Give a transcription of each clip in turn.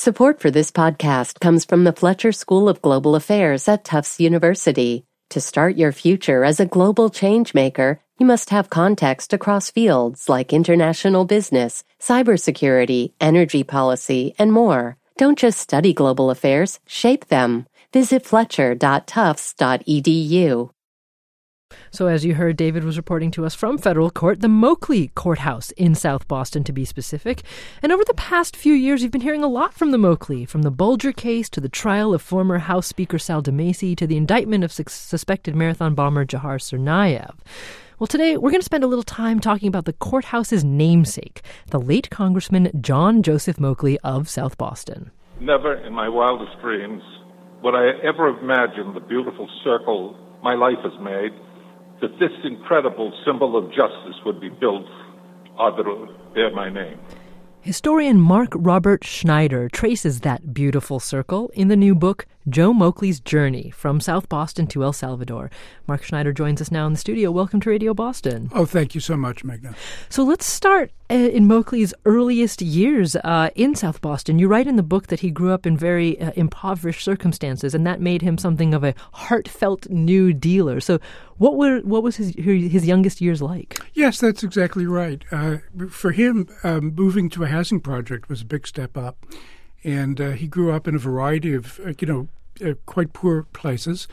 Support for this podcast comes from the Fletcher School of Global Affairs at Tufts University. To start your future as a global changemaker, you must have context across fields like international business, cybersecurity, energy policy, and more. Don't just study global affairs, shape them. Visit fletcher.tufts.edu. So as you heard, David was reporting to us from federal court, the Moakley Courthouse in South Boston, to be specific. And over the past few years, you've been hearing a lot from the Moakley, from the Bulger case to the trial of former House Speaker Sal DeMacy to the indictment of suspected marathon bomber Jahar Tsarnaev. Well, today we're going to spend a little time talking about the courthouse's namesake, the late Congressman John Joseph Moakley of South Boston. Never in my wildest dreams would I ever have imagined the beautiful circle my life has made, that this incredible symbol of justice would be built to bear my name. Historian Mark Robert Schneider traces that beautiful circle in the new book, Joe Moakley's Journey from South Boston to El Salvador. Mark Schneider joins us now in the studio. Welcome to Radio Boston. Oh, thank you so much, Magna. So let's start in Moakley's earliest years in South Boston. You write in the book that he grew up in very impoverished circumstances, and that made him something of a heartfelt New Dealer. So what was his youngest years like? Yes, that's exactly right. For him, moving to a housing project was a big step up. And he grew up in a variety of, quite poor places.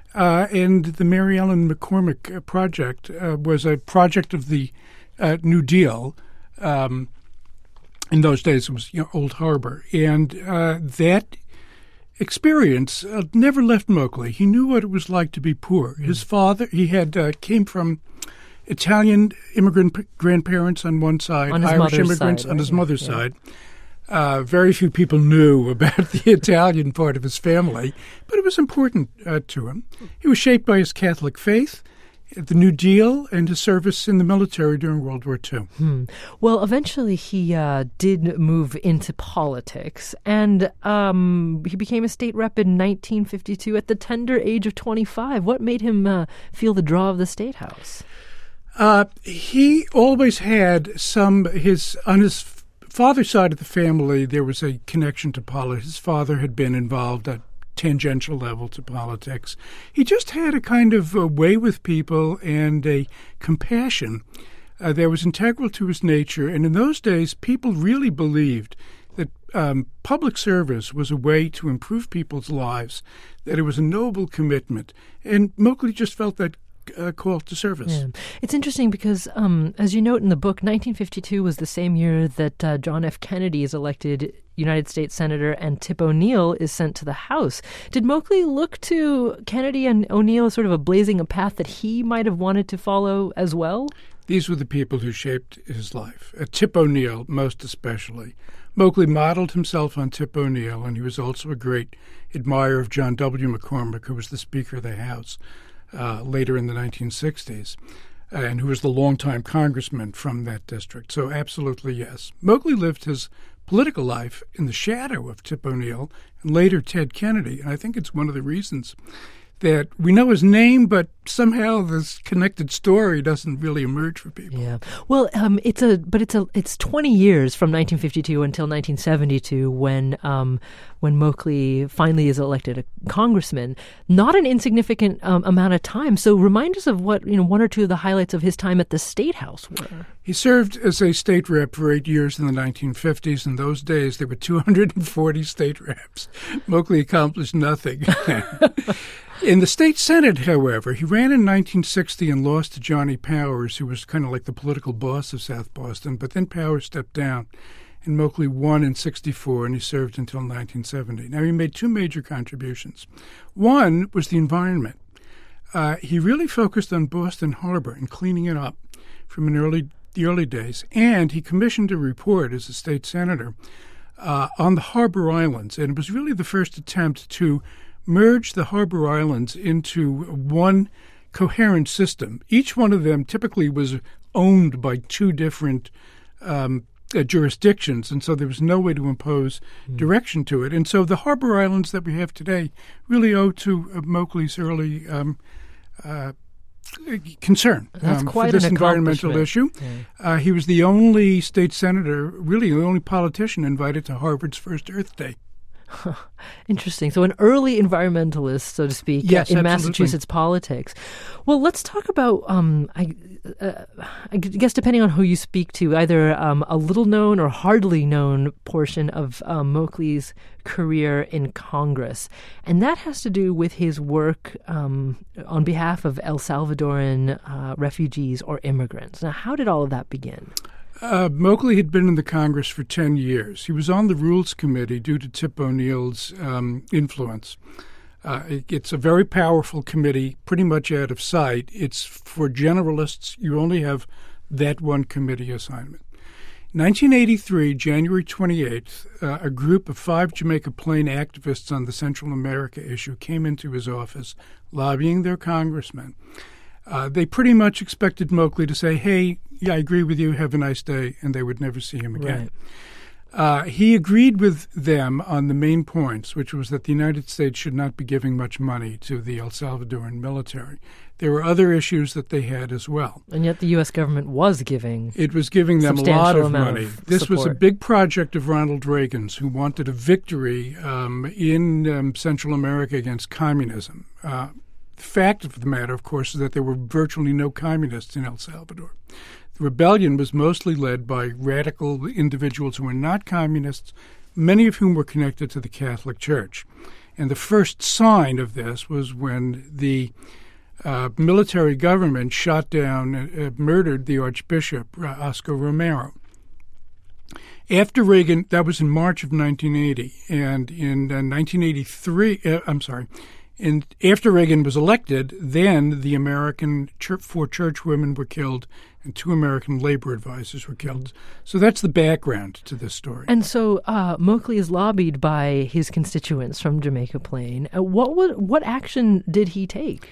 And the Mary Ellen McCormick project was a project of the New Deal. In those days, it was Old Harbor. And that experience never left Moakley. He knew what it was like to be poor. His father, he had came from Italian immigrant grandparents on one side, Irish immigrants side, right? On his mother's side. Very few people knew about the Italian part of his family, but it was important to him. He was shaped by his Catholic faith, the New Deal, and his service in the military during World War II. Well, eventually he did move into politics, and he became a state rep in 1952 at the tender age of 25. What made him feel the draw of the State House? He always had on his father's side of the family, there was a connection to politics. His father had been involved at tangential level to politics. He just had a kind of a way with people and a compassion that was integral to his nature. And in those days, people really believed that public service was a way to improve people's lives, that it was a noble commitment. And Moakley just felt that call to service. Yeah. It's interesting because, as you note in the book, 1952 was the same year that John F. Kennedy is elected United States Senator and Tip O'Neill is sent to the House. Did Moakley look to Kennedy and O'Neill as sort of blazing a path that he might have wanted to follow as well? These were the people who shaped his life. Tip O'Neill, most especially. Moakley modeled himself on Tip O'Neill, and he was also a great admirer of John W. McCormick, who was the Speaker of the House later in the 1960s, and who was the longtime congressman from that district. So absolutely, yes. Moakley lived his political life in the shadow of Tip O'Neill and later Ted Kennedy, and I think it's one of the reasons that we know his name, but somehow this connected story doesn't really emerge for people. Yeah, well, it's 20 years from 1952 until 1972 when Moakley finally is elected a congressman. Not an insignificant amount of time. So remind us of what one or two of the highlights of his time at the State House were. He served as a state rep for 8 years in the 1950s. In those days, there were 240 state reps. Moakley accomplished nothing. In the state Senate, however, he ran in 1960 and lost to Johnny Powers, who was kind of like the political boss of South Boston. But then Powers stepped down, and Moakley won in 64, and he served until 1970. Now, he made two major contributions. One was the environment. He really focused on Boston Harbor and cleaning it up from the early days, and he commissioned a report as a state senator on the Harbor Islands, and it was really the first attempt to merge the Harbor Islands into one coherent system. Each one of them typically was owned by two different jurisdictions, and so there was no way to impose direction to it. And so the Harbor Islands that we have today really owe to Moakley's early concern for this environmental issue. Yeah. He was the only state senator, really the only politician invited to Harvard's first Earth Day. Interesting. So an early environmentalist, so to speak, yes, in absolutely. Massachusetts politics. Well, let's talk about, I guess depending on who you speak to, either a little-known or hardly known portion of Moakley's career in Congress. And that has to do with his work on behalf of El Salvadoran refugees or immigrants. Now, how did all of that begin? Moakley had been in the Congress for 10 years. He was on the Rules Committee due to Tip O'Neill's influence. It's a very powerful committee, pretty much out of sight. It's for generalists. You only have that one committee assignment. 1983, January 28th, a group of 5 Jamaica Plain activists on the Central America issue came into his office, lobbying their congressman. They pretty much expected Moakley to say, hey, yeah, I agree with you, have a nice day, and they would never see him again. Right. He agreed with them on the main points, which was that the United States should not be giving much money to the El Salvadoran military. There were other issues that they had as well. And yet the U.S. government was giving It was giving them a lot of money. This support. was a big project of Ronald Reagan's, who wanted a victory in Central America against communism. The fact of the matter, of course, is that there were virtually no communists in El Salvador. The rebellion was mostly led by radical individuals who were not communists, many of whom were connected to the Catholic Church. And the first sign of this was when the military government shot down, murdered the Archbishop, Oscar Romero. After Reagan, that was in March of 1980, and in 1983, and after Reagan was elected, then the American 4 church women were killed and 2 American labor advisors were killed. So that's the background to this story. And so Moakley is lobbied by his constituents from Jamaica Plain. What action did he take?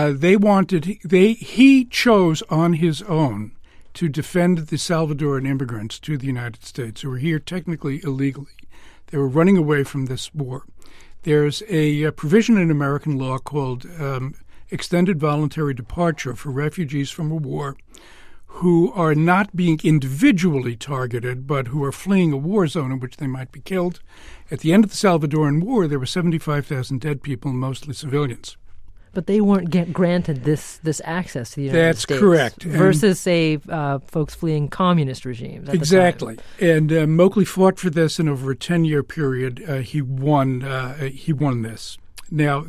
He chose on his own to defend the Salvadoran immigrants to the United States who were here technically illegally. They were running away from this war. There's a provision in American law called extended voluntary departure for refugees from a war who are not being individually targeted, but who are fleeing a war zone in which they might be killed. At the end of the Salvadoran War, there were 75,000 dead people, mostly civilians. But they weren't granted this access to the United States. That's correct. Versus, say, folks fleeing communist regimes at exactly. the time. And Moakley fought for this, and over a 10-year period, he won this. Now,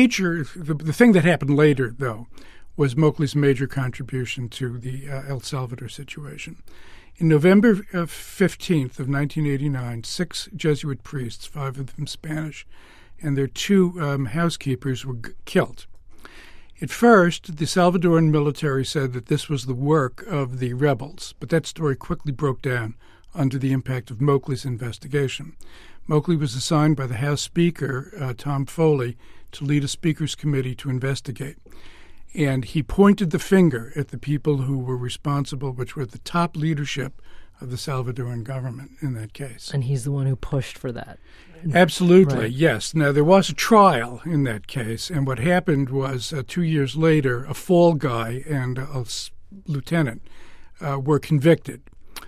the thing that happened later, though, was Moakley's major contribution to the El Salvador situation. In November 15th of 1989, 6 Jesuit priests, 5 of them Spanish, and their 2 housekeepers were killed. At first, the Salvadoran military said that this was the work of the rebels, but that story quickly broke down under the impact of Moakley's investigation. Moakley was assigned by the House Speaker, Tom Foley, to lead a Speaker's Committee to investigate. And he pointed the finger at the people who were responsible, which were the top leadership of the Salvadoran government in that case. And he's the one who pushed for that. Absolutely, right. Yes. Now, there was a trial in that case, and what happened was 2 years later, a fall guy and a lieutenant were convicted.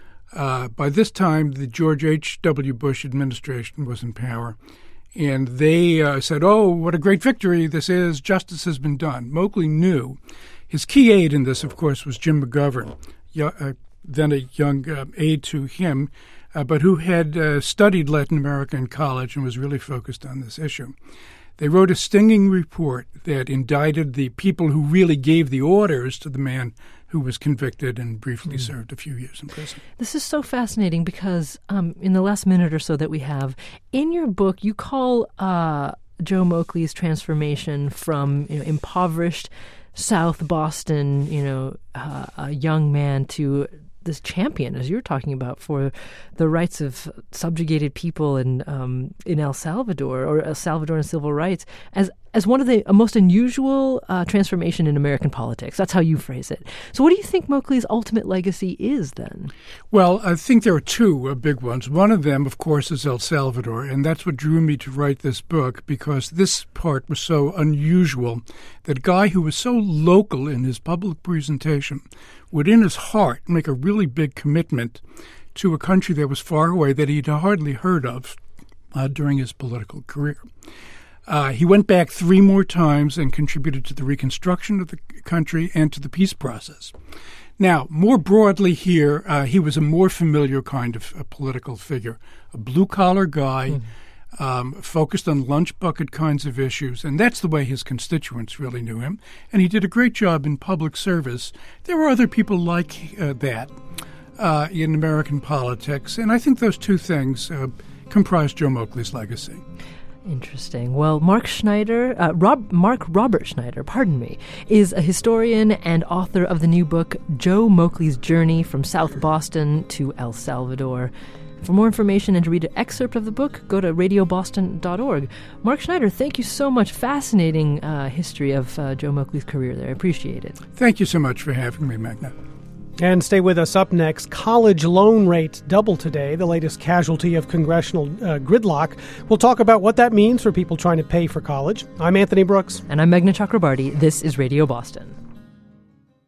By this time, the George H.W. Bush administration was in power, and they said, oh, what a great victory this is. Justice has been done. Moakley knew. His key aide in this, of course, was Jim McGovern, then a young aide to him, but who had studied Latin America in college and was really focused on this issue. They wrote a stinging report that indicted the people who really gave the orders to the man who was convicted and briefly served a few years in prison. This is so fascinating because in the last minute or so that we have, in your book, you call Joe Moakley's transformation from impoverished South Boston, a young man to this champion, as you're talking about, for the rights of subjugated people in El Salvador, or El Salvadoran civil rights, as as one of the most unusual transformation in American politics. That's how you phrase it. So what do you think Moakley's ultimate legacy is then? Well, I think there are two big ones. One of them, of course, is El Salvador, and that's what drew me to write this book, because this part was so unusual. That guy who was so local in his public presentation would, in his heart, make a really big commitment to a country that was far away that he'd hardly heard of during his political career. He went back 3 more times and contributed to the reconstruction of the country and to the peace process. Now, more broadly here, he was a more familiar kind of a political figure, a blue-collar guy, focused on lunch bucket kinds of issues, and that's the way his constituents really knew him. And he did a great job in public service. There were other people like that in American politics, and I think those two things comprise Joe Moakley's legacy. Interesting. Well, Mark Robert Schneider, is a historian and author of the new book, Joe Moakley's Journey from South Boston to El Salvador. For more information and to read an excerpt of the book, go to radioboston.org. Mark Schneider, thank you so much. Fascinating history of Joe Moakley's career there. I appreciate it. Thank you so much for having me, Magna. And stay with us. Up next, college loan rates double today, the latest casualty of congressional gridlock. We'll talk about what that means for people trying to pay for college. I'm Anthony Brooks. And I'm Meghna Chakrabarty. This is Radio Boston.